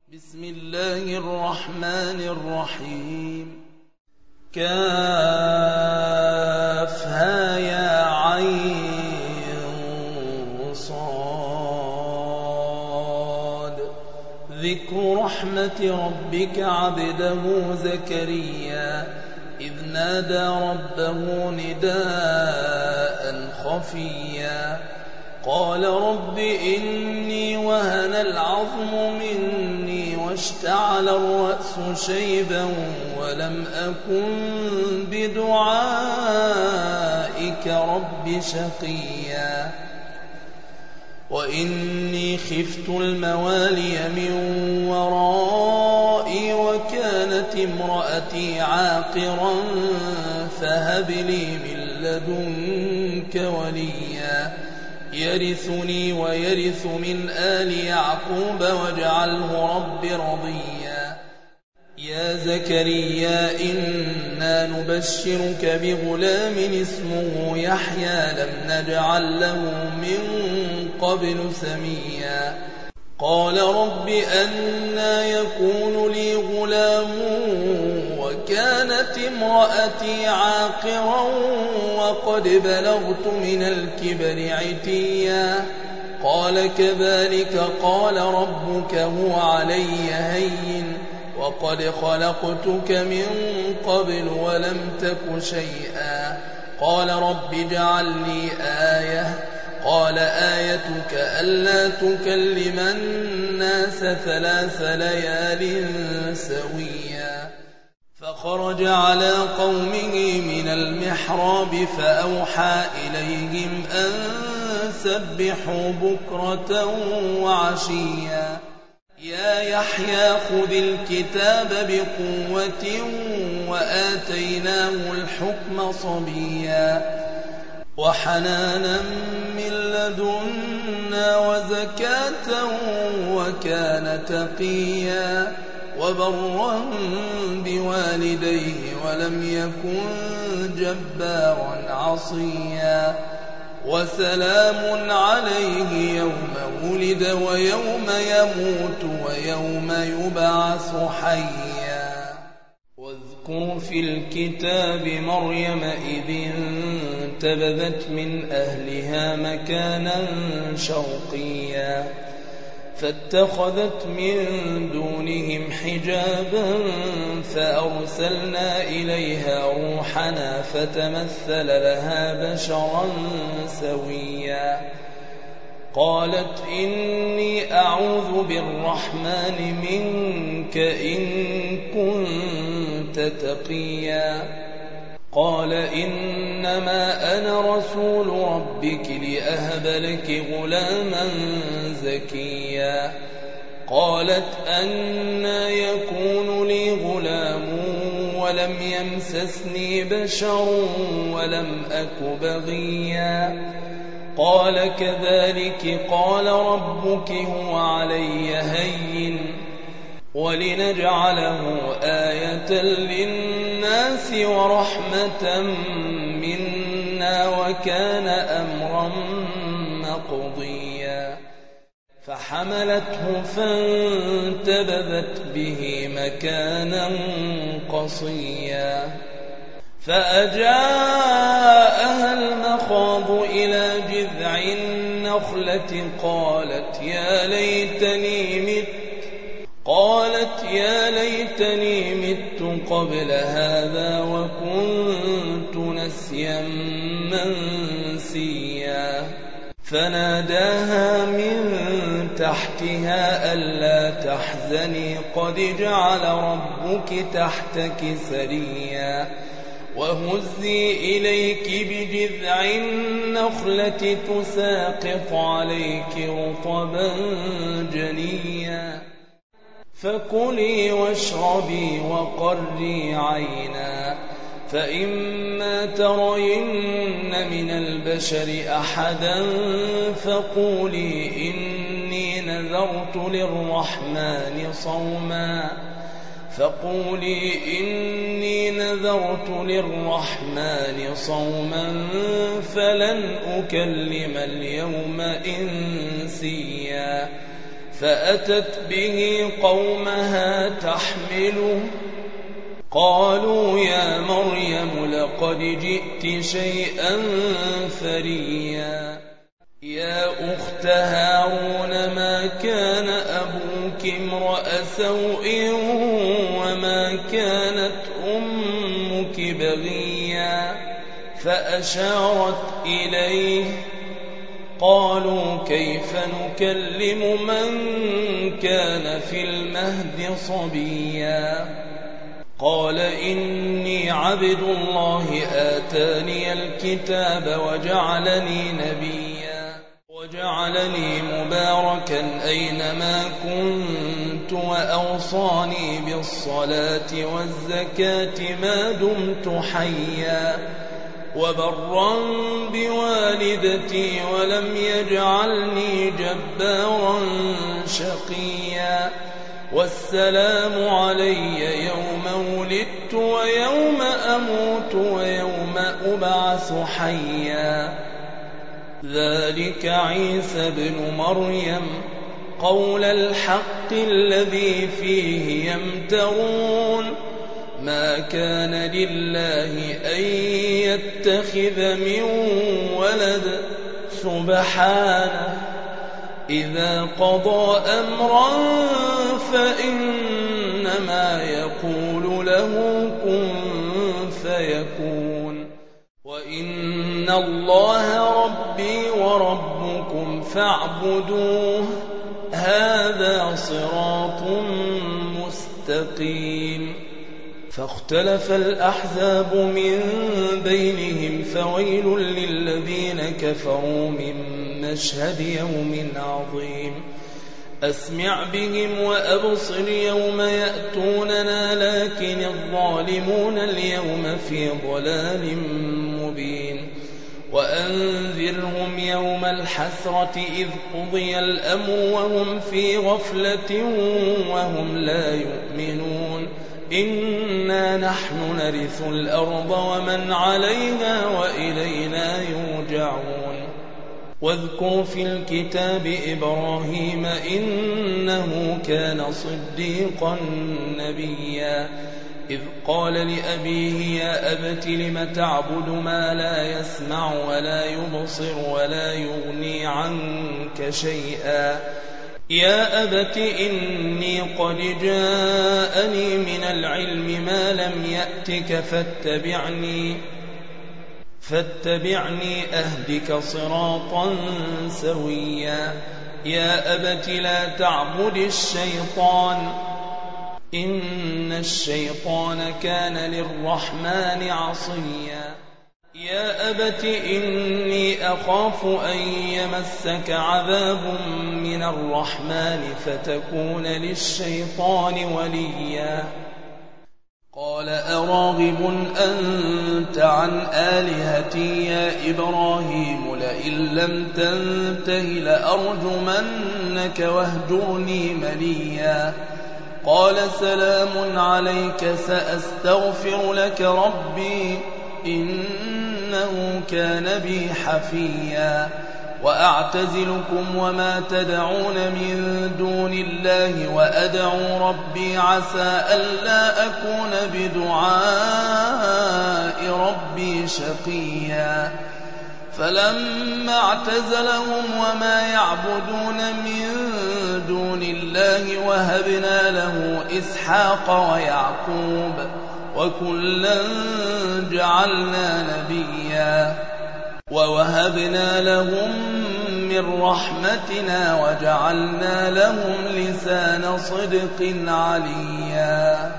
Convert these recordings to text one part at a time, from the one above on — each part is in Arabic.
بسم الله الرحمن الرحيم. كافها يا عين صاد. ذكر رحمة ربك عبده زكريا إذ نادى ربه نداء خفيا قال رب إني وهن العظم مني واشتعل الرأس شيبا ولم أكن بدعائك رب شقيا وإني خفت الموالي من ورائي وكانت امرأتي عاقرا فهب لي من لدنك وليا يرثني ويرث من آل يعقوب واجعله رب رضيا. يا زكريا إنا نبشرك بغلام اسمه يحيى لم نجعل له من قبل سميا قال رب أنى يكون لي غلام وكانت امرأتي عاقرا وقد بلغت من الكبر عتيا قال كذلك قال ربك هو علي هين وقد خلقتك من قبل ولم تك شيئا قال رب اجعل لي آية قال آيتك ألا تكلم الناس 3 ليال سويا فخرج على قومه من المحراب فأوحى إليهم أن سبحوا بكرة وعشيا يا يحيى خذ الكتاب بقوة وآتيناه الحكم صبيا وحنانا من لدنا وزكاة وكان تقيا وبرا بوالديه ولم يكن جبارا عصيا وسلام عليه يوم ولد ويوم يموت ويوم يبعث حيا واذكر في الكتاب مريم إذ انتبذت من أهلها مكانا شرقيا فاتخذت من دونهم حجابا فأرسلنا إليها روحنا فتمثل لها بشرا سويا قالت إني أعوذ بالرحمن منك إن كنت تقيا قال إنما أنا رسول ربك لأهب لك غلاما زكيا قالت أنى يكون لي غلام ولم يمسسني بشر ولم أك بغيا قال كذلك قال ربك هو علي هين ولنجعله آية للناس ورحمة منا وكان أمرا مقضيا فحملته فانتبذت به مكانا قصيا فأجاءها المخاض إلى جذع النخلة قالت يا ليتني مت قبل هذا وكنت نسيا منسيا فناداها من تحتها ألا تحزني قد جعل ربك تحتك سريا وهزي إليك بجذع النخلة تساقط عليك رطبا جنيا فكلي واشربي وقري عينا فإما ترين من البشر أحدا فقولي إني نذرت للرحمن صوما فلن أكلم اليوم إنسيا فأتت به قومها تحمله قالوا يا مريم لقد جئت شيئا فريا يا أخت هارون ما كان أبوك امرأ سوء وما كانت أمك بغيا فأشارت إليه قالوا كيف نكلم من كان في المهد صبيا قال إني عبد الله آتاني الكتاب وجعلني مباركا أينما كنت وأوصاني بالصلاة والزكاة ما دمت حيا وبرا بوالدتي ولم يجعلني جبارا شقيا والسلام علي يوم ولدت ويوم أموت ويوم أبعث حيا ذلك عيسى بن مريم قول الحق الذي فيه يمترون ما كان لله أن يتخذ من ولد سبحانه إذا قضى أمرا فإنما يقول له كن فيكون وإن الله ربي وربكم فاعبدوه هذا صراط مستقيم فاختلف الأحزاب من بينهم فويل للذين كفروا من مشهد يوم عظيم أسمع بهم وأبصر يوم يأتوننا لكن الظالمون اليوم في ضلال مبين وأنذرهم يوم الحسرة إذ قضي الأمر وهم في غفلة وهم لا يؤمنون إنا نحن نرث الأرض ومن عليها وإلينا يرجعون واذكر في الكتاب إبراهيم إنه كان صديقا نبيا إذ قال لأبيه يا أبت لم تعبد ما لا يسمع ولا يبصر ولا يغني عنك شيئا يا أبت إني قد جاءني من العلم ما لم يأتك فاتبعني أهدك صراطا سويا يا أبت لا تعبد الشيطان إن الشيطان كان للرحمن عصيا يا أبت إني أخاف أن يمسك عذاب من الرحمن فتكون للشيطان وليا قال أراغب أنت عن آلهتي يا إبراهيم لئن لم تنته لأرجمنك واهجرني مليا قال سلام عليك سأستغفر لك ربي إنه كان بي حفيا وأعتزلكم وما تدعون من دون الله وأدعو ربي عسى ألا أكون بدعاء ربي شقيا فلما اعتزلهم وما يعبدون من دون الله وهبنا له إسحاق ويعقوب وكلا جعلنا نبيا ووهبنا لهم من رحمتنا وجعلنا لهم لسان صدق عليا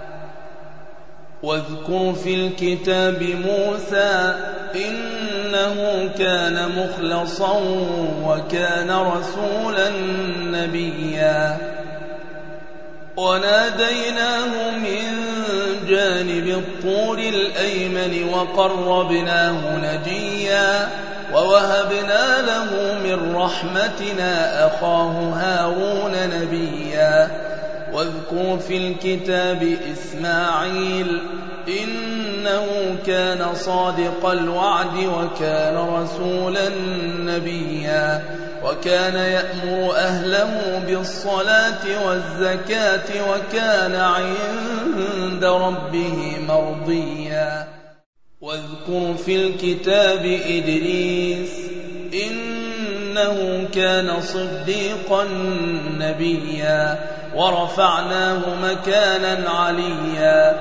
واذكر في الكتاب موسى إنه كان مخلصا وكان رسولا نبيا وناديناه من جانب الطور الأيمن وقربناه نجيا ووهبنا له من رحمتنا أخاه هارون نبيا واذكر في الكتاب إسماعيل إنه كان صادق الوعد وكان رسولا نبيا وكان يأمر أهله بالصلاة والزكاة وكان عند ربه مرضيا واذكر في الكتاب إدريس إنه كان صديقا نبيا ورفعناه مكانا عليا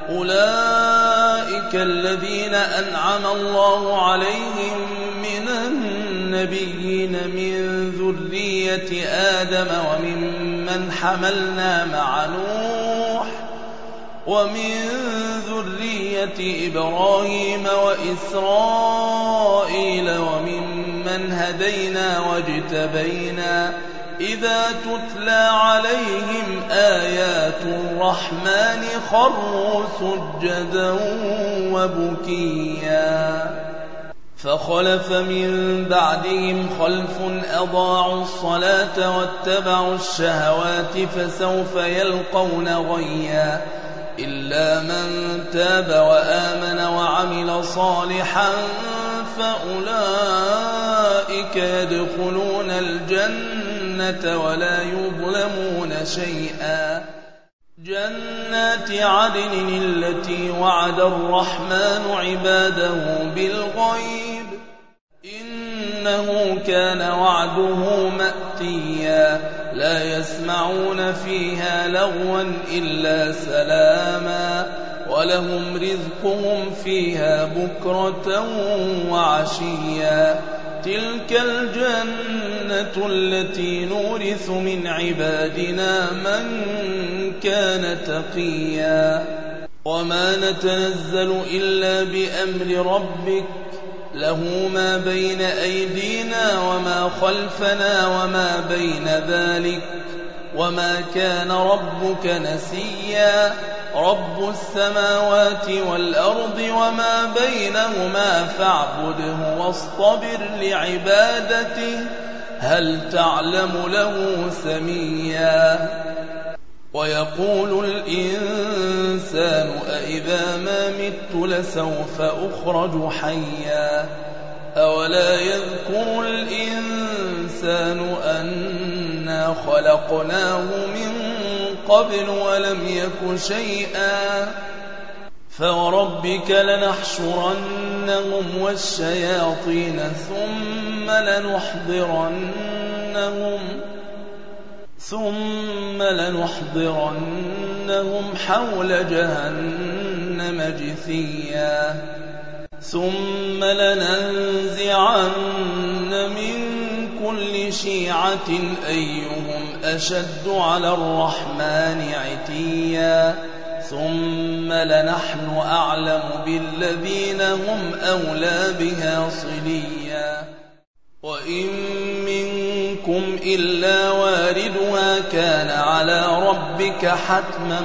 أولئك الذين أنعم الله عليهم من النبيين من ذرية آدم وممن حملنا مع نوح ومن ذرية إبراهيم وإسرائيل وممن هدينا واجتبينا إذا تتلى عليهم آيات الرحمن خروا سجدا وبكيا فخلف من بعدهم خلف أضاعوا الصلاة واتبعوا الشهوات فسوف يلقون غيا إلا من تاب وآمن وعمل صالحا فأولئك يدخلون الجنة ولا يظلمون شيئا جنات عدن التي وعد الرحمن عباده بالغيب إنه كان وعده مأتيا لا يسمعون فيها لغوا إلا سلاما ولهم رزقهم فيها بكرة وعشيا تلك الجنة التي نورث من عبادنا من كان تقيا وما نتنزل إلا بأمر ربك له ما بين أيدينا وما خلفنا وما بين ذلك وما كان ربك نسيا رب السماوات والأرض وما بينهما فاعبده واصطبر لعبادته هل تعلم له سميا ويقول الإنسان أإذا ما مت لسوف أخرج حيا أولا يذكر الإنسان أنا خلقناه من قبل ولم يك شيئا فوربك لنحشرنهم والشياطين ثم لنحضرنهم حول جهنم جثيا ثم لننزعن من كل شيعة أيهم أشد على الرحمن عتيا ثم لنحن أعلم بالذين هم أولى بها صليا وإن منكم إلا واردها كان على ربك حتما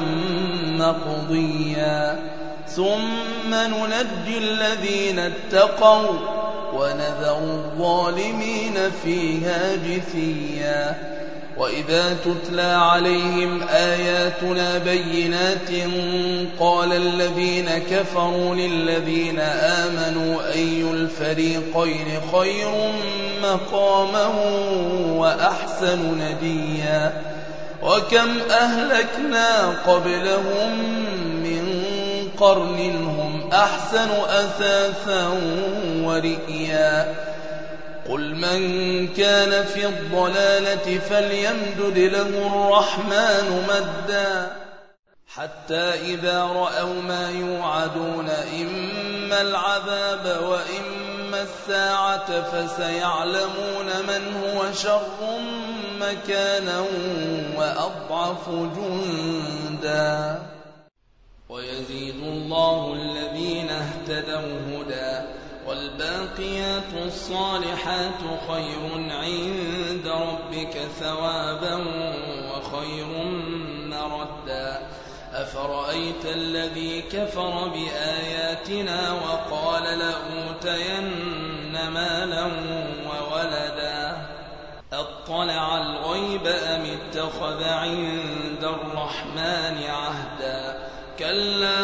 مقضيا ثم ننجي الذين اتقوا ونذر الظالمين فيها جثيا وإذا تتلى عليهم آياتنا بينات قال الذين كفروا للذين آمنوا أي الفريقين خير مقاما وأحسن نديا وكم أهلكنا قبلهم من قرن هم أحسن أثاثا ورئيا قل من كان في الضلالة فليمدد له الرحمن مدا حتى إذا رأوا ما يوعدون إما العذاب وإما الساعة فسيعلمون من هو شر مكانا وأضعف جندا ويزيد الله الذين اهتدوا هدى والباقيات الصالحات خير عند ربك ثوابا وخير مردا أفرأيت الذي كفر بآياتنا وقال لأوتين مالا وولدا أطلع الغيب أم اتخذ عند الرحمن عهدا كلا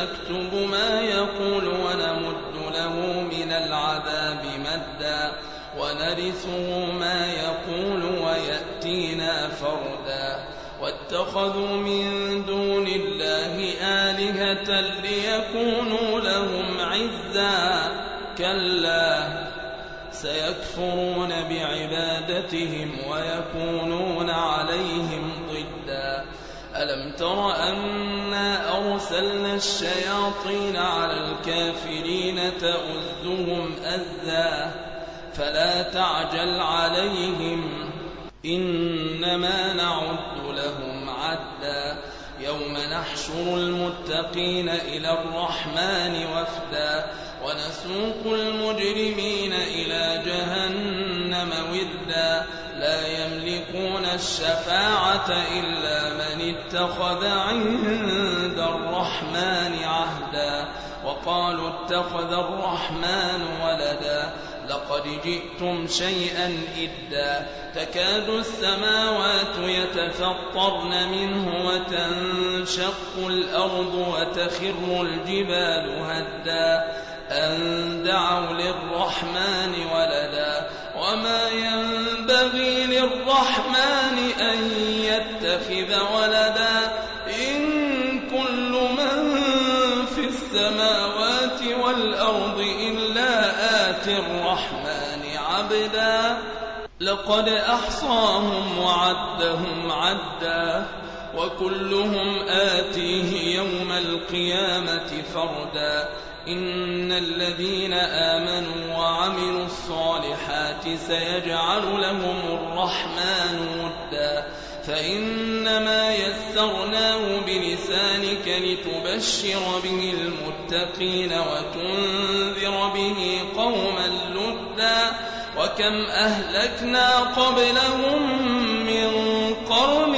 سنكتب ما يقول ونمد له من العذاب مدا ونرثه ما يقول ويأتينا فردا واتخذوا من دون الله آلهة ليكونوا لهم عزا كلا سيكفرون بعبادتهم ويكونون عليهم ضدا ألم تر أنا أرسلنا الشياطين على الكافرين تؤذهم أذى فلا تعجل عليهم إنما نعد لهم عدا يوم نحشر المتقين إلى الرحمن وفدا ونسوق المجرمين إلى جهنم ودا لا يملكون الشفاعة إلا من اتخذ عند الرحمن عهدا وقالوا اتخذ الرحمن ولدا لقد جئتم شيئا إدا تكاد السماوات يتفطرن منه وتنشق الأرض وتخر الجبال هدا أن دعوا للرحمن ولدا وما ينبغي للرحمن أن يتخذ ولدا إن كل من في السماوات والأرض إلا آتي الرحمن عبدا لقد أحصاهم وعدهم عدا وكلهم آتيه يوم القيامة فردا إن الذين آمنوا وعملوا الصالحات سيجعل لهم الرحمن ودا فإنما يسرناه بلسانك لتبشر به المتقين وتنذر به قوما لدا وكم أهلكنا قبلهم من قرن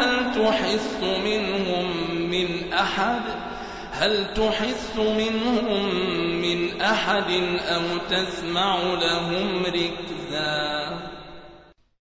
هل تحس منهم من أحد أو تسمع لهم ركزا